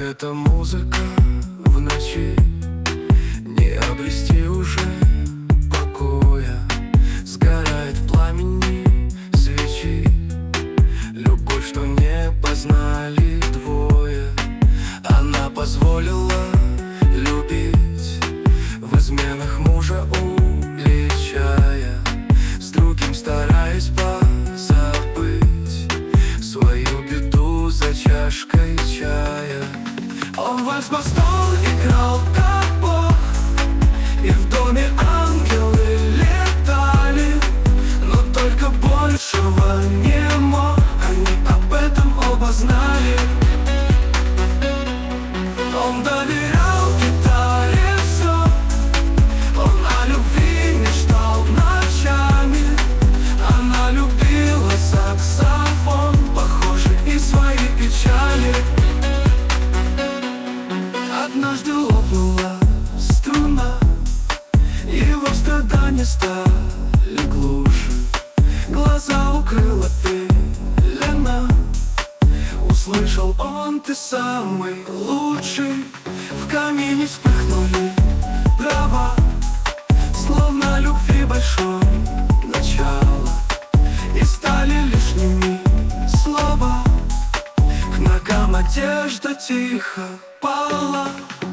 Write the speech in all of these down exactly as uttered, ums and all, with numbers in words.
эта музыка в ночи, не обрести уже покоя. Сгорает в пламени свечи любовь, что не познали двое. Она позволила любить, в изменах мужа уличая, с другим стараясь позабыть свою беду за чашкой чая. Он вальс по стол играл как бог, и в доме ангелы летали, но только большего не мог. Они об этом оба знали. Он доверял гитаре все, он о любви мечтал ночами. Она любила саксофон, похоже, и свои печали. Однажды лопнула струна, его страдания стали глуше. Глаза укрыла пелена, услышал он: ты самый лучший. В камине вспыхнули дрова, словно любви большой начало, и стали лишними слова. К ногам одежда тихо пала.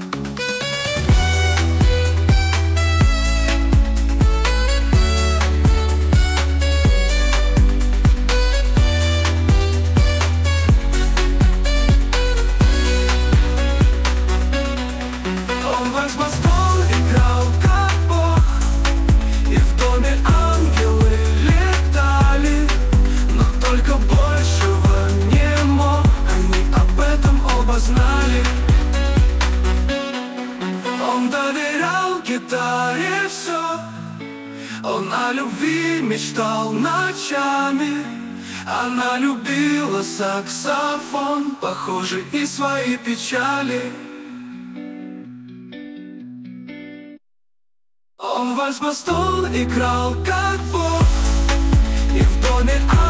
Он вальс по стол играл как бог, и в доме ангелы летали, но только большего не мог. Они об этом оба знали. Он доверял гитаре все, он о любви мечтал ночами. Она любила саксофон, похоже, и свои печали. Он вальс по стол играл как бог, и в доме